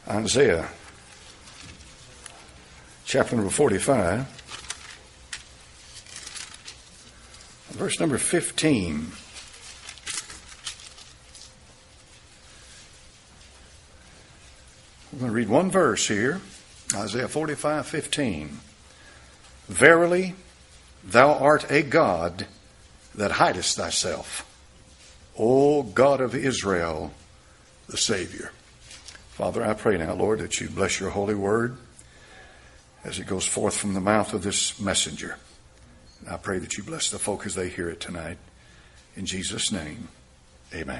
Isaiah chapter number 45, verse number 15. I'm going to read one verse here, Isaiah 45:15. Verily, thou art a God that hidest thyself, O God of Israel, the Savior. Father, I pray now, Lord, that you bless your holy word as it goes forth from the mouth of this messenger. I pray that you bless the folk as they hear it tonight. In Jesus' name, amen.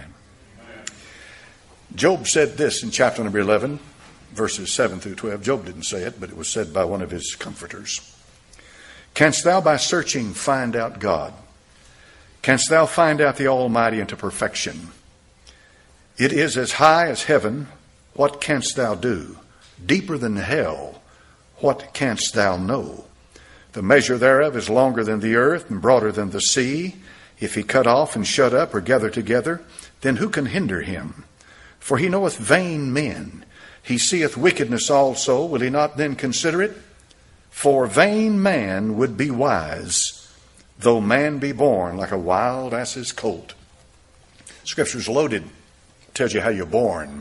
Job said this in chapter number 11, verses 7 through 12. Job didn't say it, but it was said by one of his comforters. Canst thou by searching find out God? Canst thou find out the Almighty into perfection? It is as high as heaven. What canst thou do? Deeper than hell. What canst thou know? The measure thereof is longer than the earth and broader than the sea. If he cut off and shut up or gather together, then who can hinder him? For he knoweth vain men. He seeth wickedness also. Will he not then consider it? For vain man would be wise, though man be born like a wild ass's colt. Scripture's loaded. Tells you how you're born.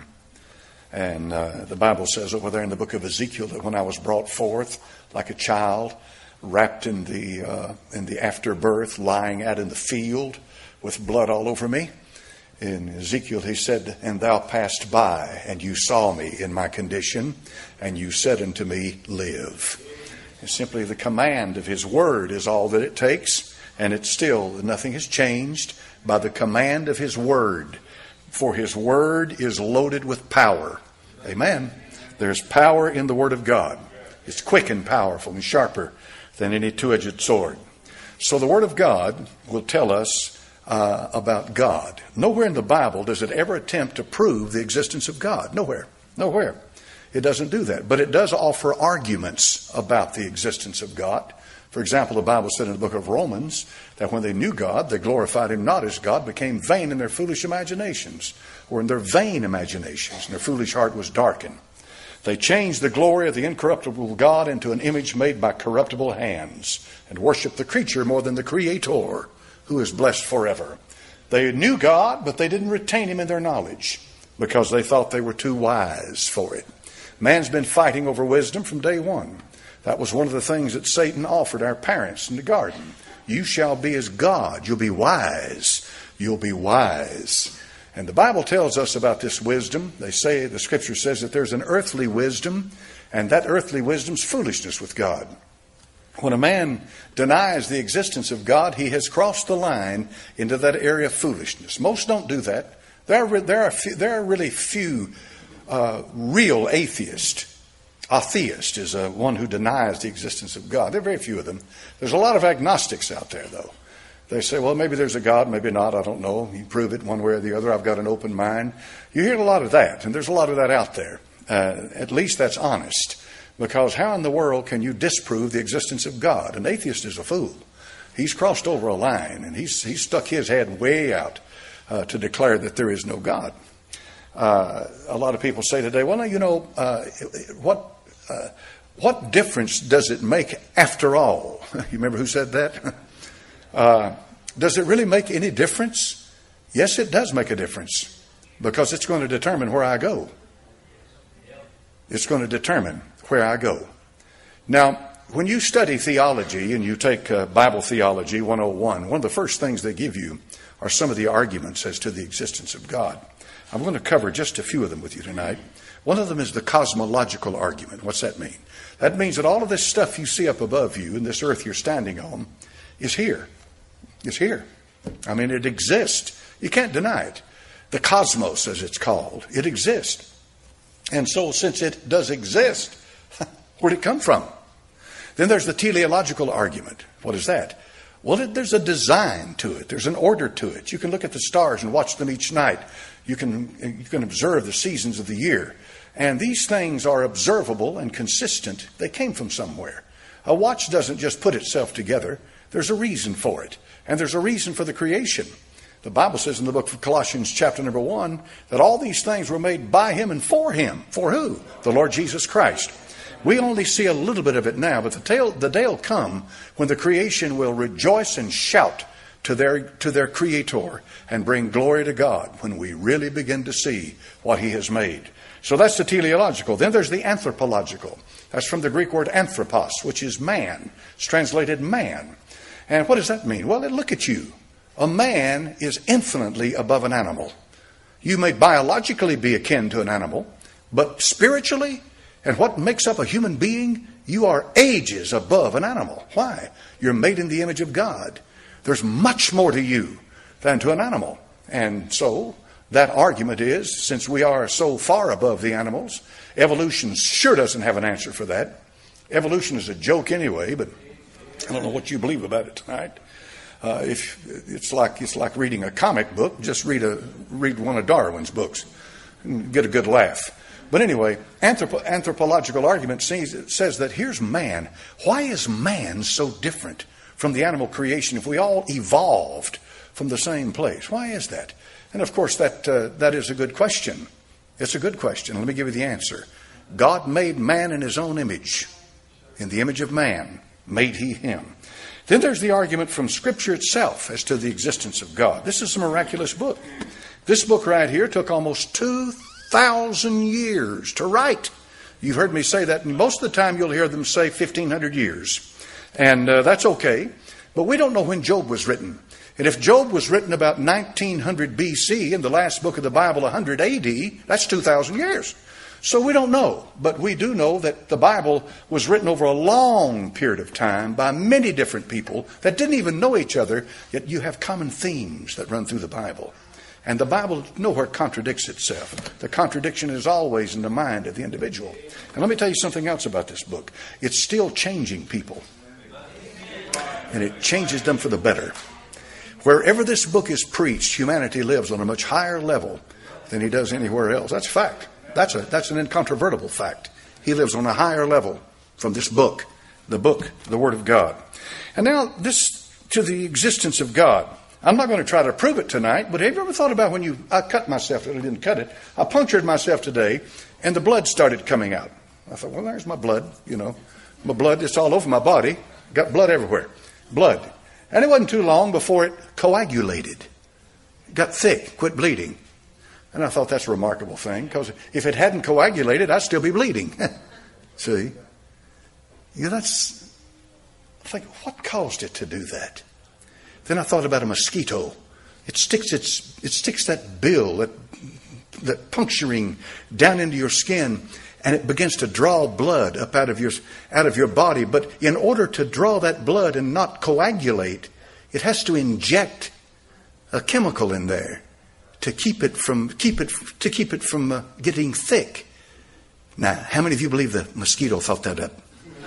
And the Bible says over there in the book of Ezekiel that when I was brought forth like a child, wrapped in the afterbirth, lying out in the field with blood all over me. In Ezekiel he said, and thou passed by, and you saw me in my condition, and you said unto me, live. And simply the command of his word is all that it takes, and it's still, nothing has changed by the command of his word. For his word is loaded with power. Amen. There's power in the word of God. It's quick and powerful and sharper than any two-edged sword. So the word of God will tell us about God. Nowhere in the Bible does it ever attempt to prove the existence of God. Nowhere. Nowhere. It doesn't do that. But it does offer arguments about the existence of God. For example, the Bible said in the book of Romans that when they knew God, they glorified him not as God, became vain in their foolish imaginations, or in their vain imaginations, and their foolish heart was darkened. They changed the glory of the incorruptible God into an image made by corruptible hands, and worshiped the creature more than the Creator, who is blessed forever. They knew God, but they didn't retain him in their knowledge, because they thought they were too wise for it. Man's been fighting over wisdom from day one. That was one of the things that Satan offered our parents in the garden. You shall be as God. You'll be wise. You'll be wise. And the Bible tells us about this wisdom. They say, the scripture says that there's an earthly wisdom, and that earthly wisdom's foolishness with God. When a man denies the existence of God, he has crossed the line into that area of foolishness. Most don't do that. There are really few real atheists. A theist is one who denies the existence of God. There are very few of them. There's a lot of agnostics out there, though. They say, well, maybe there's a God, maybe not, I don't know. You prove it one way or the other. I've got an open mind. You hear a lot of that, and there's a lot of that out there. At least that's honest. Because how in the world can you disprove the existence of God? An atheist is a fool. He's crossed over a line, and he's stuck his head way out to declare that there is no God. A lot of people say today, well, you know, what difference does it make after all? You remember who said that? Does it really make any difference? Yes, it does make a difference, because it's going to determine where I go. It's going to determine where I go. Now, when you study theology and you take Bible Theology 101, one of the first things they give you are some of the arguments as to the existence of God. I'm going to cover just a few of them with you tonight. One of them is the cosmological argument. What's that mean? That means that all of this stuff you see up above you and this earth you're standing on is here. It's here. I mean, it exists. You can't deny it. The cosmos, as it's called, it exists. And so since it does exist, where'd it come from? Then there's the teleological argument. What is that? Well, there's a design to it. There's an order to it. You can look at the stars and watch them each night. You can observe the seasons of the year. And these things are observable and consistent. They came from somewhere. A watch doesn't just put itself together. There's a reason for it. And there's a reason for the creation. The Bible says in the book of Colossians chapter number 1 that all these things were made by him and for him. For who? The Lord Jesus Christ. We only see a little bit of it now, but the day will come when the creation will rejoice and shout to their Creator and bring glory to God when we really begin to see what he has made. So that's the teleological. Then there's the anthropological. That's from the Greek word anthropos, which is man. It's translated man. And what does that mean? Well, look at you. A man is infinitely above an animal. You may biologically be akin to an animal, but spiritually, and what makes up a human being, you are ages above an animal. Why? You're made in the image of God. There's much more to you than to an animal. And so that argument is, since we are so far above the animals, evolution sure doesn't have an answer for that. Evolution is a joke anyway, but I don't know what you believe about it tonight. If it's like reading a comic book, just read one of Darwin's books and get a good laugh. But anyway, anthropological argument says that here's man. Why is man so different from the animal creation if we all evolved from the same place? Why is that? And of course, that is a good question. It's a good question. Let me give you the answer. God made man in his own image. In the image of man made he him. Then there's the argument from Scripture itself as to the existence of God. This is a miraculous book. This book right here took almost 2,000 years to write. You've heard me say that, and most of the time you'll hear them say 1,500 years. And that's okay. But we don't know when Job was written. And if Job was written about 1900 BC and the last book of the Bible 100 AD, that's 2,000 years. So we don't know, but we do know that the Bible was written over a long period of time by many different people that didn't even know each other, yet you have common themes that run through the Bible. And the Bible nowhere contradicts itself. The contradiction is always in the mind of the individual. And let me tell you something else about this book. It's still changing people. And it changes them for the better. Wherever this book is preached, humanity lives on a much higher level than he does anywhere else. That's a fact. That's an incontrovertible fact. He lives on a higher level from this book, the Word of God. And now this to the existence of God. I'm not going to try to prove it tonight, but have you ever thought about when I cut myself, I didn't cut it, I punctured myself today, and the blood started coming out. I thought, well, there's my blood, My blood, it's all over my body. Got blood everywhere. Blood. And it wasn't too long before it coagulated. Got thick, quit bleeding. And I thought that's a remarkable thing, because if it hadn't coagulated, I'd still be bleeding. See? I think, what caused it to do that? Then I thought about a mosquito. It sticks that bill, that puncturing down into your skin, and it begins to draw blood up out of your body. But in order to draw that blood and not coagulate, it has to inject a chemical in there to keep it from getting thick. Now, how many of you believe the mosquito thought that up?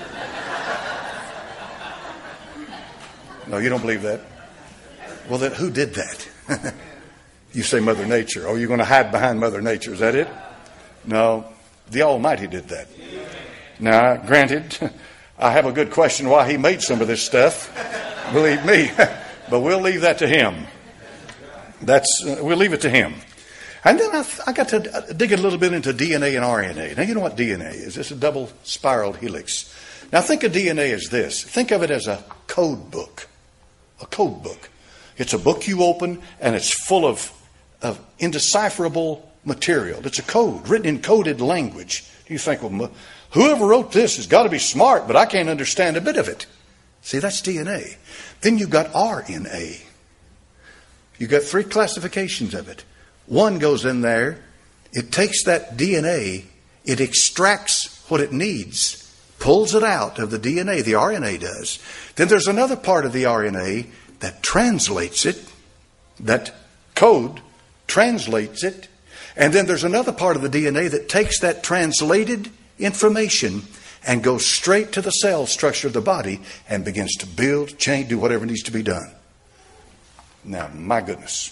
No, you don't believe that. Well, then who did that? You say Mother Nature. Oh, you're going to hide behind Mother Nature. Is that it? No, the Almighty did that. Now, granted, I have a good question why he made some of this stuff. Believe me. But we'll leave that to him. We'll leave it to him. And then I got to dig a little bit into DNA and RNA. Now, you know what DNA is. It's a double spiraled helix. Now, think of DNA as this. Think of it as a code book. A code book. It's a book you open, and it's full of indecipherable material. It's a code, written in coded language. You think, well, whoever wrote this has got to be smart, but I can't understand a bit of it. See, that's DNA. Then you've got RNA. You've got 3 classifications of it. One goes in there, it takes that DNA, it extracts what it needs, pulls it out of the DNA, the RNA does. Then there's another part of the RNA that translates it, that code translates it. And then there's another part of the DNA that takes that translated information and goes straight to the cell structure of the body and begins to build, change, do whatever needs to be done. Now, my goodness.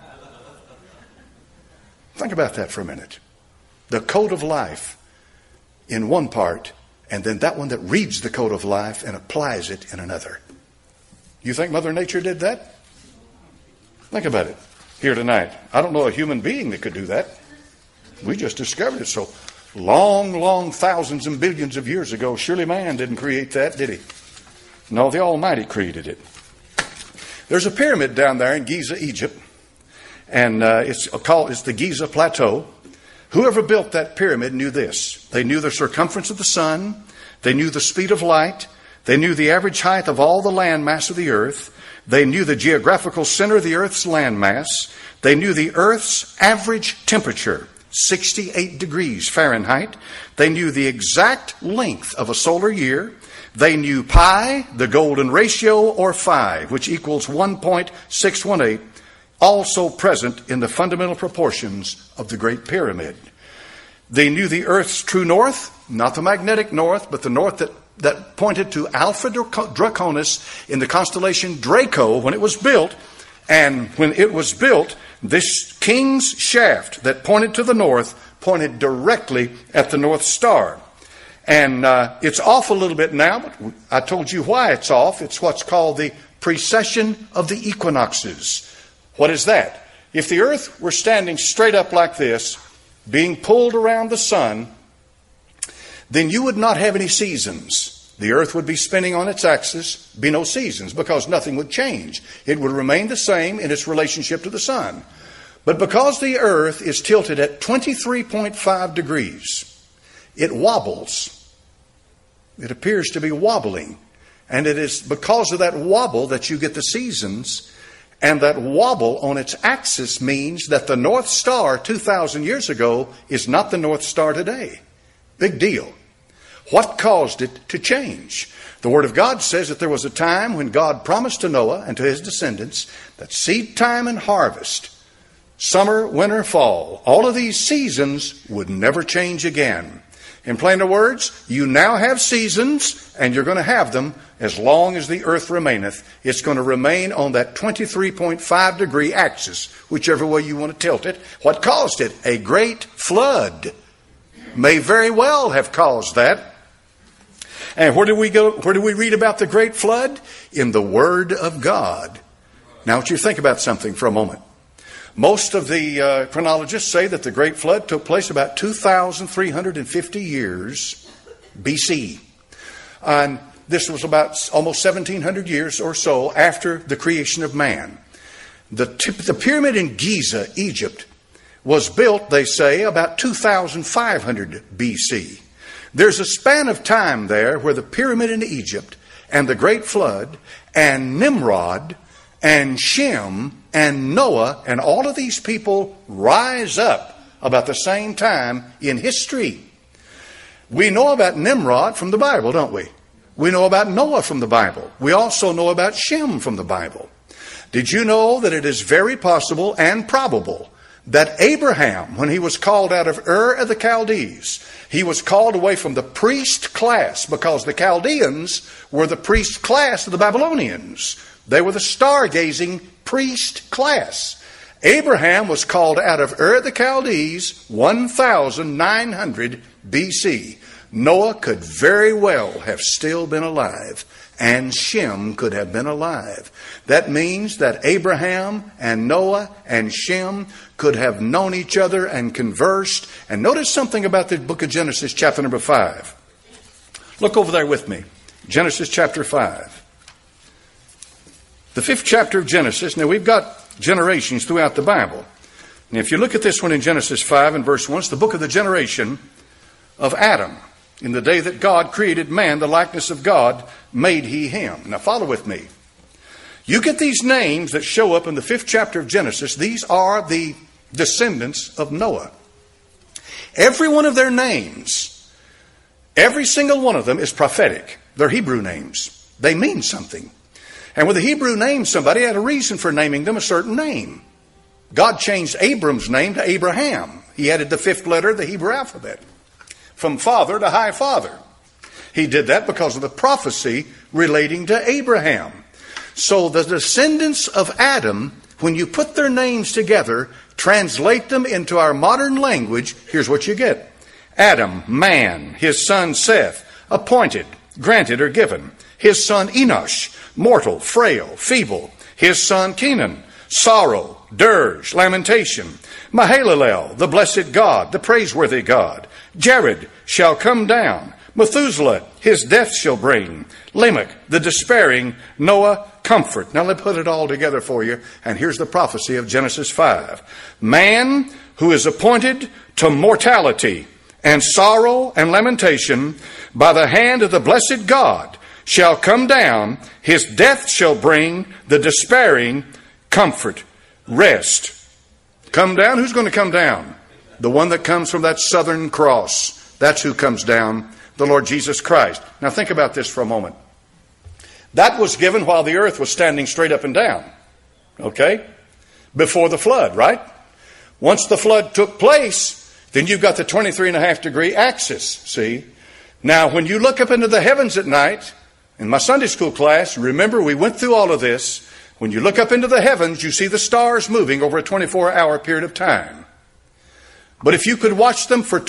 Think about that for a minute. The code of life in one part, and then that one that reads the code of life and applies it in another. You think Mother Nature did that? Think about it. here tonight. I don't know a human being that could do that. We just discovered it so long thousands and billions of years ago. Surely man didn't create that, did he? No, the Almighty created it. There's a pyramid down there in Giza, Egypt, and it's the Giza Plateau. Whoever built that pyramid knew this. They knew the circumference of the sun. They knew the speed of light. They knew the average height of all the landmass of the earth. They knew the geographical center of the earth's landmass. They knew the earth's average temperature, 68 degrees Fahrenheit. They knew the exact length of a solar year. They knew pi, the golden ratio, or 5, which equals 1.618, also present in the fundamental proportions of the Great Pyramid. They knew the earth's true north, not the magnetic north, but the north that pointed to Alpha Draconis in the constellation Draco when it was built. And when it was built, this king's shaft that pointed to the north pointed directly at the North Star. And it's off a little bit now, but I told you why it's off. It's what's called the precession of the equinoxes. What is that? If the earth were standing straight up like this, being pulled around the sun, then you would not have any seasons. The earth would be spinning on its axis, be no seasons, because nothing would change. It would remain the same in its relationship to the sun. But because the earth is tilted at 23.5 degrees, it wobbles. It appears to be wobbling. And it is because of that wobble that you get the seasons. And that wobble on its axis means that the North Star 2,000 years ago is not the North Star today. Big deal. What caused it to change? The Word of God says that there was a time when God promised to Noah and to his descendants that seed time and harvest, summer, winter, fall, all of these seasons would never change again. In plainer words, you now have seasons, and you're going to have them as long as the earth remaineth. It's going to remain on that 23.5 degree axis, whichever way you want to tilt it. What caused it? A great flood. May very well have caused that. And where do we go? Where do we read about the great flood? In the Word of God. Now, I want you to think about something for a moment. Most of the chronologists say that the Great Flood took place about 2,350 years BC. And this was about almost 1,700 years or so after the creation of man. The pyramid in Giza, Egypt, was built, they say, about 2,500 BC. There's a span of time there where the pyramid in Egypt and the Great Flood and Nimrod and Shem and Noah and all of these people rise up about the same time in history. We know about Nimrod from the Bible, don't we? We know about Noah from the Bible. We also know about Shem from the Bible. Did you know that it is very possible and probable that Abraham, when he was called out of Ur of the Chaldees, he was called away from the priest class because the Chaldeans were the priest class of the Babylonians. They were the stargazing priest class. Abraham was called out of Ur of the Chaldees 1,900 BC. Noah could very well have still been alive, and Shem could have been alive. That means that Abraham and Noah and Shem could have known each other and conversed. And notice something about the book of Genesis, chapter number 5. Look over there with me. Genesis chapter 5. The 5th chapter of Genesis. Now, we've got generations throughout the Bible. And if you look at this one in Genesis 5 and verse 1, it's the book of the generation of Adam. In the day that God created man, the likeness of God made he him. Now, follow with me. You get these names that show up in the 5th chapter of Genesis. These are the descendants of Noah. Every one of their names, every single one of them is prophetic. They're Hebrew names. They mean something. And when the Hebrew named somebody, had a reason for naming them a certain name. God changed Abram's name to Abraham. He added the 5th letter of the Hebrew alphabet, from father to high father. He did that because of the prophecy relating to Abraham. So the descendants of Adam, when you put their names together, translate them into our modern language, here's what you get. Adam, man. His son Seth, appointed, granted, or given. His son Enosh, mortal, frail, feeble. His son Kenan, sorrow, dirge, lamentation. Mahalalel, the blessed God, the praiseworthy God. Jared shall come down. Methuselah, his death shall bring. Lamech, the despairing. Noah, comfort. Now let's put it all together for you. And here's the prophecy of Genesis 5. Man who is appointed to mortality and sorrow and lamentation by the hand of the blessed God shall come down. His death shall bring the despairing comfort, rest. Come down? Who's going to come down? The one that comes from that southern cross. That's who comes down, the Lord Jesus Christ. Now think about this for a moment. That was given while the earth was standing straight up and down. Okay? Before the flood, right? Once the flood took place, then you've got the 23.5 degree axis, see? Now, when you look up into the heavens at night, in my Sunday school class, remember we went through all of this. When you look up into the heavens, you see the stars moving over a 24-hour period of time. But if you could watch them for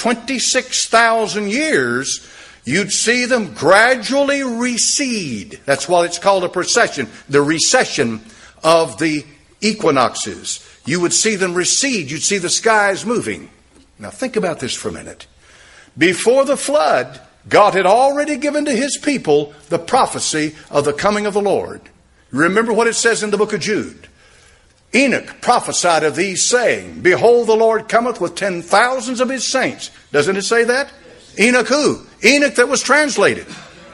26,000 years, you'd see them gradually recede. That's why it's called a precession, the recession of the equinoxes. You would see them recede. You'd see the skies moving. Now think about this for a minute. Before the flood, God had already given to his people the prophecy of the coming of the Lord. Remember what it says in the book of Jude. Enoch prophesied of these, saying, Behold, the Lord cometh with 10,000s of his saints. Doesn't it say that? Enoch who? Enoch that was translated.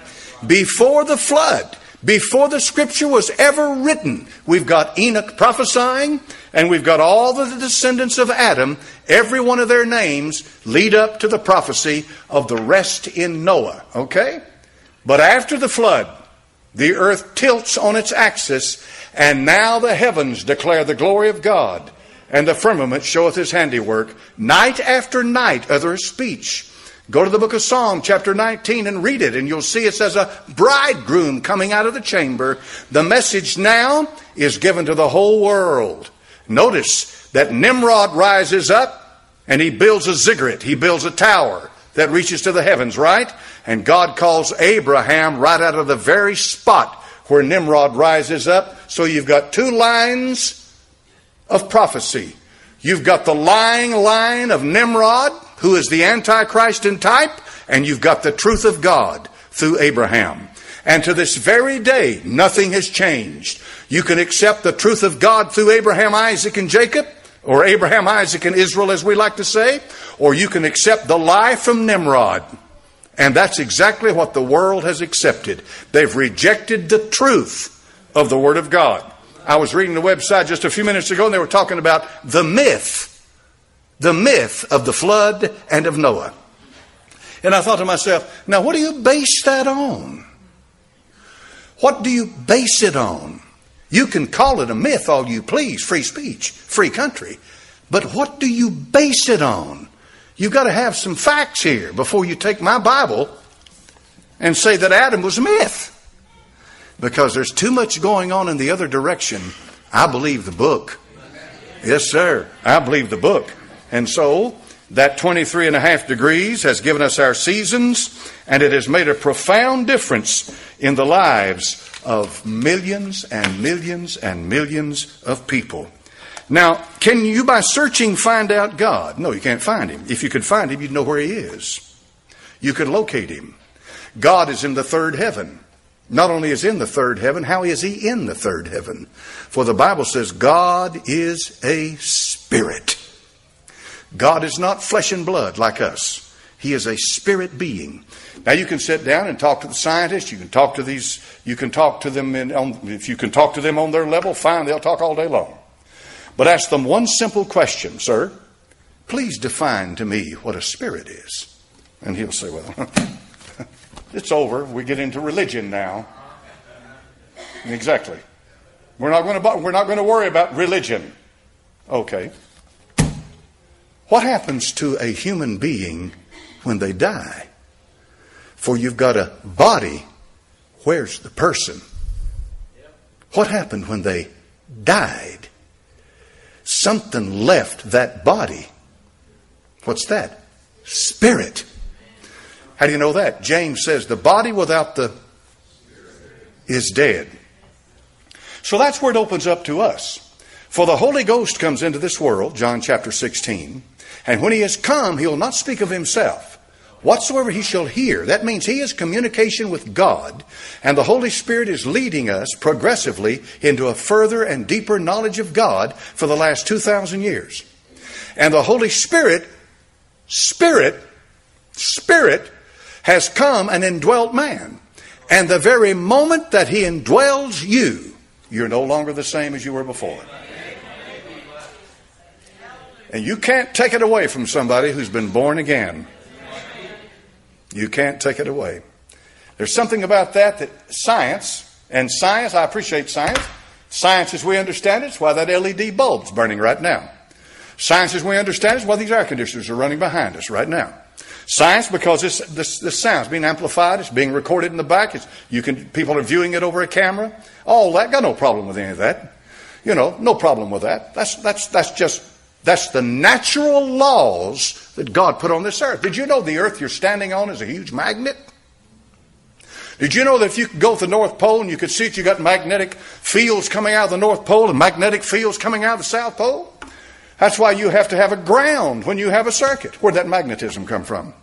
Before the flood, before the scripture was ever written, we've got Enoch prophesying, and we've got all the descendants of Adam. Every one of their names lead up to the prophecy of the rest in Noah. Okay? But after the flood, the earth tilts on its axis, and now the heavens declare the glory of God, and the firmament showeth his handiwork. Night after night uttereth speech. Go to the book of Psalm, chapter 19, and read it, and you'll see it says a bridegroom coming out of the chamber. The message now is given to the whole world. Notice that Nimrod rises up, and he builds a ziggurat. He builds a tower that reaches to the heavens, right? And God calls Abraham right out of the very spot where Nimrod rises up. So you've got two lines of prophecy. You've got the lying line of Nimrod, who is the Antichrist in type, and you've got the truth of God through Abraham. And to this very day, nothing has changed. You can accept the truth of God through Abraham, Isaac, and Jacob, or Abraham, Isaac, and Israel, as we like to say, or you can accept the lie from Nimrod. And that's exactly what the world has accepted. They've rejected the truth of the Word of God. I was reading the website just a few minutes ago, and they were talking about the myth of the flood and of Noah. And I thought to myself, now what do you base that on? What do you base it on? You can call it a myth all you please, free speech, free country. But what do you base it on? You've got to have some facts here before you take my Bible and say that Adam was a myth. Because there's too much going on in the other direction. I believe the book. Yes, sir. I believe the book. And so that 23.5 degrees has given us our seasons, and it has made a profound difference in the lives of millions and millions and millions of people. Now, can you by searching find out God? No, you can't find him. If you could find him, you'd know where he is. You could locate him. God is in the third heaven. Not only is in the third heaven, how is he in the third heaven? For the Bible says God is a spirit. God is not flesh and blood like us. He is a spirit being. Now you can sit down and talk to the scientists. You can talk to them if you can talk to them on their level, fine, they'll talk all day long. But ask them one simple question, sir. Please define to me what a spirit is. And he'll say, well, it's over. We get into religion now. Exactly. We're not going to worry about religion. Okay. What happens to a human being when they die? For you've got a body. Where's the person? What happened when they died? Something left that body. What's that? Spirit. How do you know that? James says the body without the is dead. So that's where it opens up to us. For the Holy Ghost comes into this world, John chapter 16, and when he has come, he will not speak of himself. Whatsoever he shall hear, that means he is communication with God, and the Holy Spirit is leading us progressively into a further and deeper knowledge of God for the last 2,000 years. And the Holy Spirit has come and indwelt man. And the very moment that he indwells you, you're no longer the same as you were before. And you can't take it away from somebody who's been born again. You can't take it away. There's something about that science, I appreciate science. Science as we understand it is why that LED bulb's burning right now. Science as we understand it is why these air conditioners are running behind us right now. Science, because this sound's being amplified, it's being recorded in the back, people are viewing it over a camera. All that, got no problem with any of that. No problem with that. That's the natural laws that God put on this earth. Did you know the earth you're standing on is a huge magnet? Did you know that if you could go to the North Pole and you could see that you got magnetic fields coming out of the North Pole and magnetic fields coming out of the South Pole? That's why you have to have a ground when you have a circuit. Where'd that magnetism come from?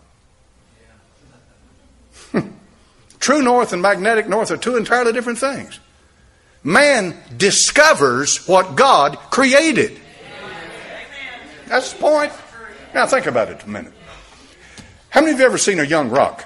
True north and magnetic north are two entirely different things. Man discovers what God created. That's the point. Now think about it a minute. How many of you ever seen a young rock?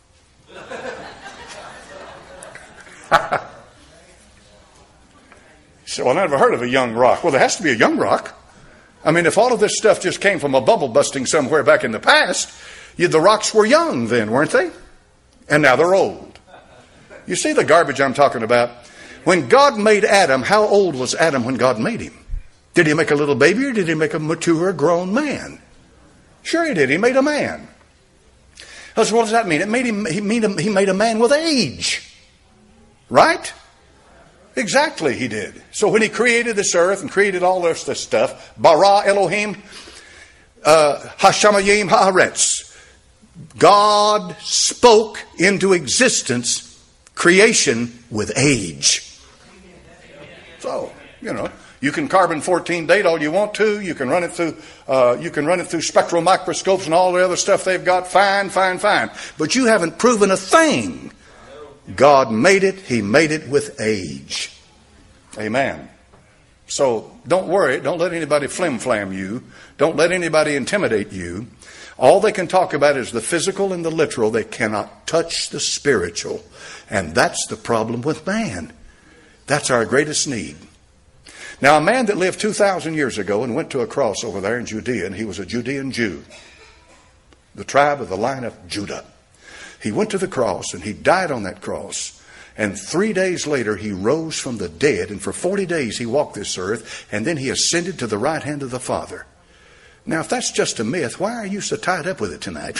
So I never heard of a young rock. Well, there has to be a young rock. I mean, if all of this stuff just came from a bubble busting somewhere back in the past, the rocks were young then, weren't they? And now they're old. You see the garbage I'm talking about? When God made Adam, how old was Adam when God made him? Did he make a little baby or did he make a mature, grown man? Sure he did. He made a man. So what does that mean? He made a man with age. Right? Exactly, he did. So when he created this earth and created all this stuff, bara Elohim, hashamayim haaretz, God spoke into existence creation with age. So, you can carbon-14 date all you want to. You can run it through spectral microscopes and all the other stuff they've got. Fine. But you haven't proven a thing. God made it. He made it with age. Amen. So don't worry. Don't let anybody flim-flam you. Don't let anybody intimidate you. All they can talk about is the physical and the literal. They cannot touch the spiritual. And that's the problem with man. That's our greatest need. Now, a man that lived 2,000 years ago and went to a cross over there in Judea, and he was a Judean Jew, the tribe of the line of Judah. He went to the cross and he died on that cross. And 3 days later, he rose from the dead. And for 40 days, he walked this earth. And then he ascended to the right hand of the Father. Now, if that's just a myth, why are you so tied up with it tonight?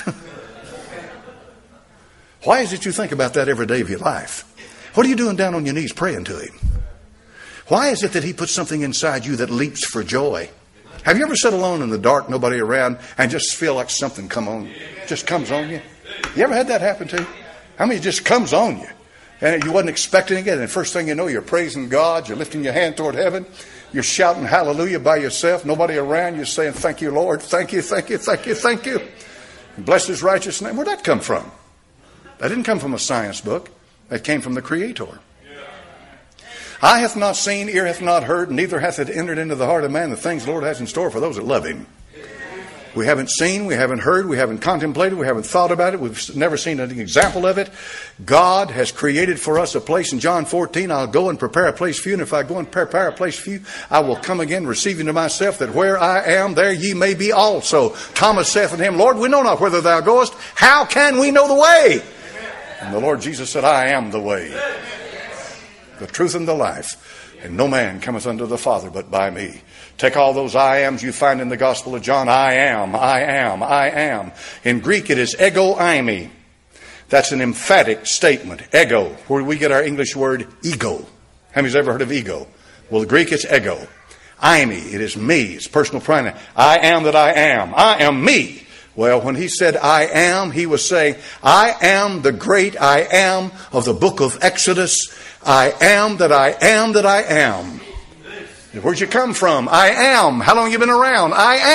Why is it you think about that every day of your life? What are you doing down on your knees praying to him? Why is it that he puts something inside you that leaps for joy? Have you ever sat alone in the dark, nobody around, and just feel like something just comes on you? You ever had that happen to you? I mean, it just comes on you. And you wasn't expecting it. And the first thing you know, you're praising God. You're lifting your hand toward heaven. You're shouting hallelujah by yourself. Nobody around. You're saying, thank you, Lord. Thank you, thank you, thank you, thank you. And bless his righteous name. Where'd that come from? That didn't come from a science book. That came from the Creator. Eye hath not seen, ear hath not heard, neither hath it entered into the heart of man the things the Lord has in store for those that love him. We haven't seen, we haven't heard, we haven't contemplated, we haven't thought about it, we've never seen an example of it. God has created for us a place in John 14. I'll go and prepare a place for you, and if I go and prepare a place for you, I will come again, receiving to myself, that where I am, there ye may be also. Thomas saith unto him, Lord, we know not whither thou goest. How can we know the way? And the Lord Jesus said, I am the way, the truth, and the life. And no man cometh unto the Father but by me. Take all those I ams you find in the Gospel of John. I am, I am, I am. In Greek it is ego eimi. That's an emphatic statement. Ego, where we get our English word ego. How many's ever heard of ego? Well, the Greek it's ego. Eimi, it is me. It's personal pronoun. I am that I am. I am me. Well, when he said I am, he was saying, I am the great I am of the book of Exodus. I am that I am that I am. Where'd you come from? I am. How long you been around?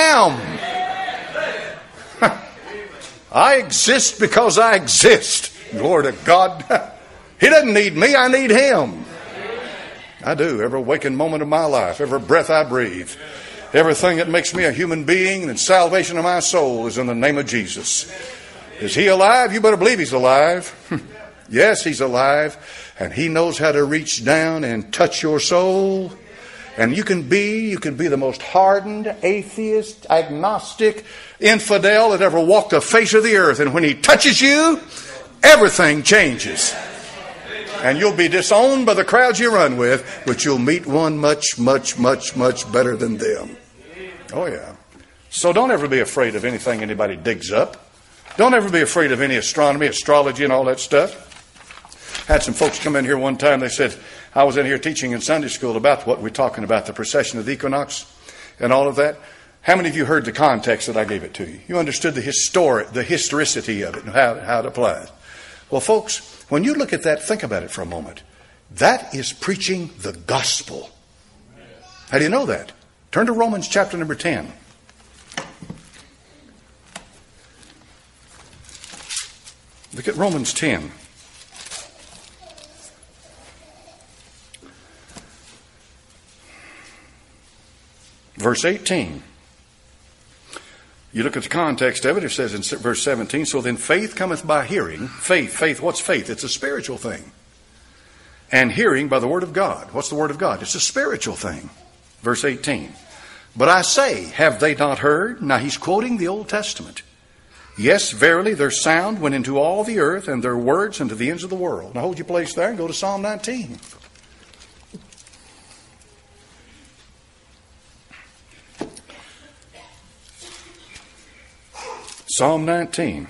I am. I exist because I exist. Glory to God. He doesn't need me. I need Him. I do. Every waking moment of my life, every breath I breathe, everything that makes me a human being and salvation of my soul is in the name of Jesus. Is He alive? You better believe He's alive. Yes, He's alive. And He knows how to reach down and touch your soul. And you can be the most hardened, atheist, agnostic, infidel that ever walked the face of the earth. And when He touches you, everything changes. And you'll be disowned by the crowds you run with, but you'll meet one much, much, much, much better than them. Oh, yeah. So don't ever be afraid of anything anybody digs up. Don't ever be afraid of any astronomy, astrology, and all that stuff. Had some folks come in here one time. They said, I was in here teaching in Sunday school about what we're talking about, the precession of the equinox and all of that. How many of you heard the context that I gave it to you? You understood the historicity of it and how it applies. Well, folks, when you look at that, think about it for a moment. That is preaching the gospel. How do you know that? Turn to Romans chapter number 10. Look at Romans 10. Verse 18. You look at the context of it, it says in verse 17, so then faith cometh by hearing. Faith, what's faith? It's a spiritual thing. And hearing by the word of God. What's the word of God? It's a spiritual thing. Verse 18. But I say, have they not heard? Now he's quoting the Old Testament. Yes, verily, their sound went into all the earth, and their words into the ends of the world. Now hold your place there and go to Psalm 19. Psalm 19.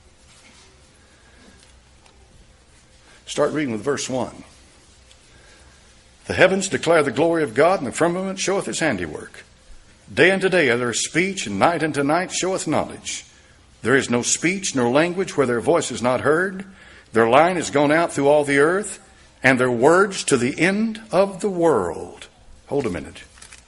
Start reading with verse 1. The heavens declare the glory of God, and the firmament showeth His handiwork. Day unto day there is speech, and night unto night showeth knowledge. There is no speech nor language where their voice is not heard. Their line is gone out through all the earth, and their words to the end of the world. Hold a minute.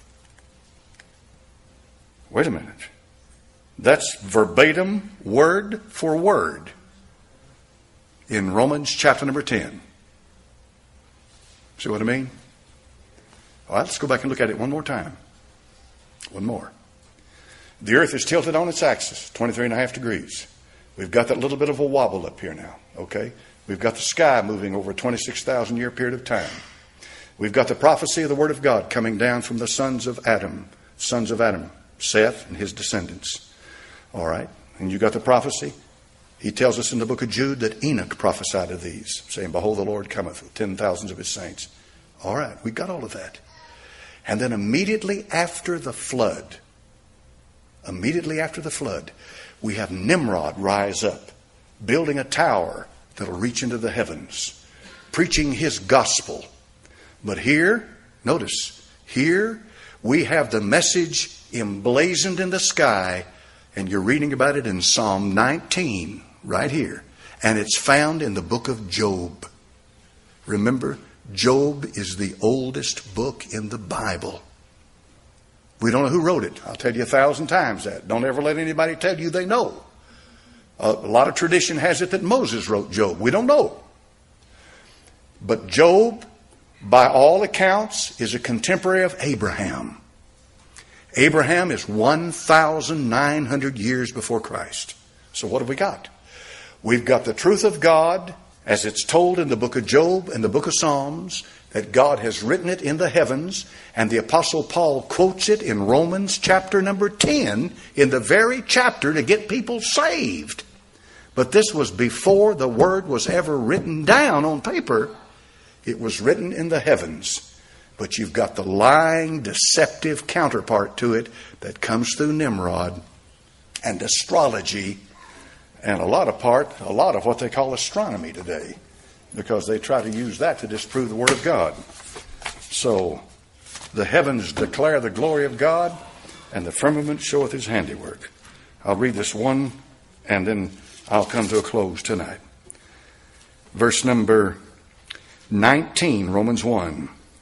Wait a minute. That's verbatim, word for word, in Romans chapter number 10. See what I mean? All right, let's go back and look at it one more time. One more. The earth is tilted on its axis, 23.5 degrees. We've got that little bit of a wobble up here now, okay? We've got the sky moving over a 26,000 year period of time. We've got the prophecy of the Word of God coming down from the sons of Adam, Seth and his descendants. All right, and you got the prophecy. He tells us in the book of Jude that Enoch prophesied of these, saying, behold, the Lord cometh with 10,000s of His saints. All right, we got all of that. And then immediately after the flood, we have Nimrod rise up, building a tower that'll reach into the heavens, preaching his gospel. But here, notice, here we have the message emblazoned in the sky. And you're reading about it in Psalm 19, right here. And it's found in the book of Job. Remember, Job is the oldest book in the Bible. We don't know who wrote it. I'll tell you 1,000 times that. Don't ever let anybody tell you they know. A lot of tradition has it that Moses wrote Job. We don't know. But Job, by all accounts, is a contemporary of Abraham. Abraham is 1,900 years before Christ. So what have we got? We've got the truth of God as it's told in the book of Job and the book of Psalms, that God has written it in the heavens, and the Apostle Paul quotes it in Romans chapter number 10, in the very chapter to get people saved. But this was before the word was ever written down on paper. It was written in the heavens. But you've got the lying, deceptive counterpart to it that comes through Nimrod and astrology and a lot of what they call astronomy today, because they try to use that to disprove the Word of God. So the heavens declare the glory of God, and the firmament showeth His handiwork. I'll read this one, and then I'll come to a close tonight. Verse number 19, Romans 1.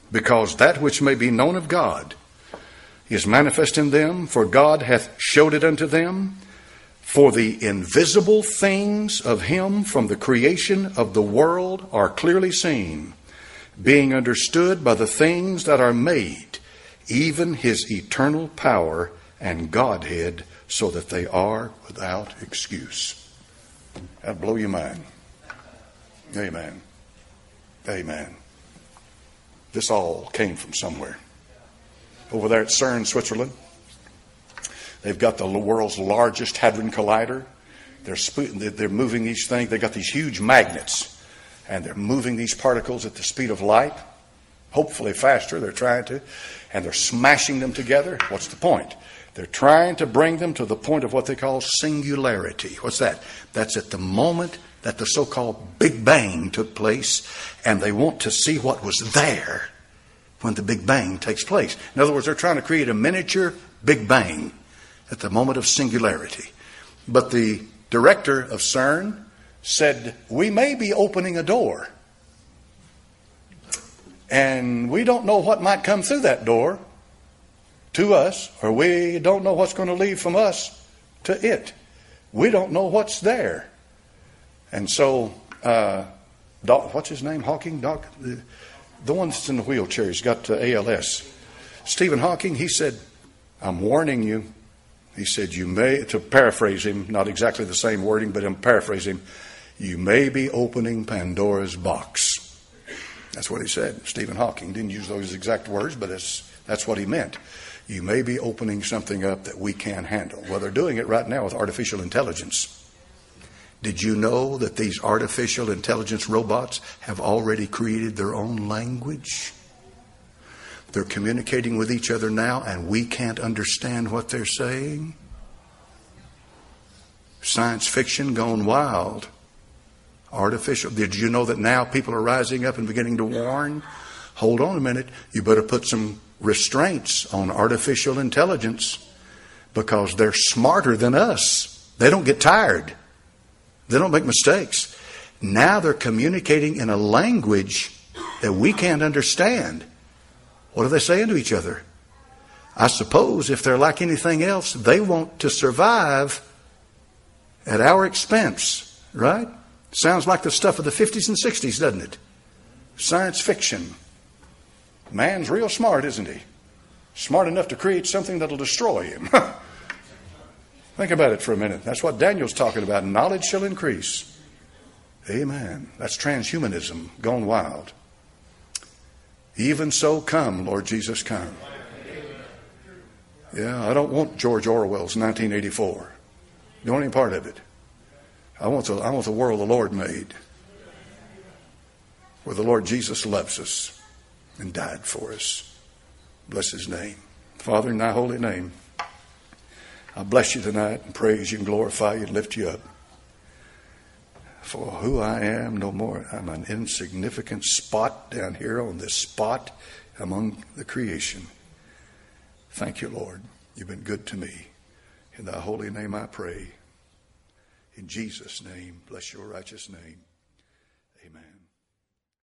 because that which may be known of God is manifest in them, for God hath showed it unto them. For the invisible things of him from the creation of the world are clearly seen, being understood by the things that are made, even his eternal power and Godhead, so that they are without excuse. That'll blow your mind. Amen. Amen. This all came from somewhere. Over there at CERN, Switzerland, they've got the world's largest hadron collider. They're moving these things. They've got these huge magnets, and they're moving these particles at the speed of light, hopefully faster. They're trying to, and they're smashing them together. What's the point? They're trying to bring them to the point of what they call singularity. What's that? That's at the moment that the so-called Big Bang took place, and they want to see what was there when the Big Bang takes place. In other words, they're trying to create a miniature Big Bang at the moment of singularity. But the director of CERN said, we may be opening a door, and we don't know what might come through that door to us, or we don't know what's going to leave from us to it. We don't know what's there. And so, what's his name? Hawking? The one that's in the wheelchair. He's got ALS. Stephen Hawking, he said, I'm warning you. He said, you may, to paraphrase him, not exactly the same wording, but I'm paraphrasing him, you may be opening Pandora's box. That's what he said. Stephen Hawking didn't use those exact words, but that's what he meant. You may be opening something up that we can't handle. Well, they're doing it right now with artificial intelligence. Did you know that these artificial intelligence robots have already created their own language? They're communicating with each other now, and we can't understand what they're saying. Science fiction gone wild. Artificial. Did you know that now people are rising up and beginning to warn? Hold on a minute. You better put some restraints on artificial intelligence, because they're smarter than us. They don't get tired. They don't make mistakes. Now they're communicating in a language that we can't understand. What are they saying to each other? I suppose if they're like anything else, they want to survive at our expense, right? Sounds like the stuff of the 50s and 60s, doesn't it? Science fiction. Man's real smart, isn't he? Smart enough to create something that'll destroy him. Think about it for a minute. That's what Daniel's talking about. Knowledge shall increase. Amen. That's transhumanism gone wild. Even so, come, Lord Jesus, come. Yeah, I don't want George Orwell's 1984. Don't want any part of it. I want the world the Lord made, where the Lord Jesus loves us and died for us. Bless his name. Father, in thy holy name, I bless you tonight and praise you and glorify you and lift you up. For who I am no more. I'm an insignificant spot down here on this spot among the creation. Thank you, Lord. You've been good to me. In thy holy name I pray. In Jesus' name, bless your righteous name. Amen.